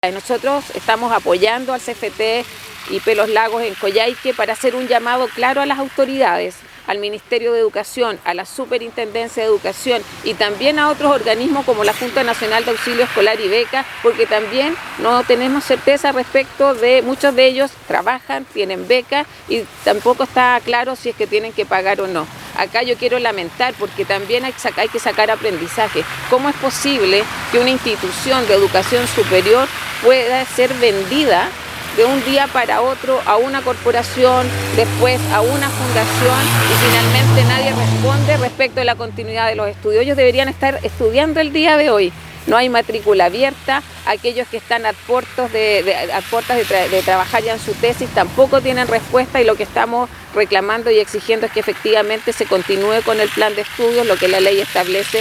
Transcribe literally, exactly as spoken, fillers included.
Nosotros estamos apoyando al C F T y P Los Lagos en Coyhaique para hacer un llamado claro a las autoridades, al Ministerio de Educación, a la Superintendencia de Educación y también a otros organismos como la Junta Nacional de Auxilio Escolar y Becas, porque también no tenemos certeza respecto de muchos de ellos trabajan, tienen becas y tampoco está claro si es que tienen que pagar o no. Acá yo quiero lamentar porque también hay, hay que sacar aprendizaje. ¿Cómo es posible que una institución de educación superior pueda ser vendida de un día para otro a una corporación, después a una fundación y finalmente nadie responde respecto de la continuidad de los estudios? Ellos deberían estar estudiando el día de hoy. No hay matrícula abierta, aquellos que están a puertas de, de, a puertas de, tra de trabajar ya en su tesis tampoco tienen respuesta, y lo que estamos reclamando y exigiendo es que efectivamente se continúe con el plan de estudios, lo que la ley establece.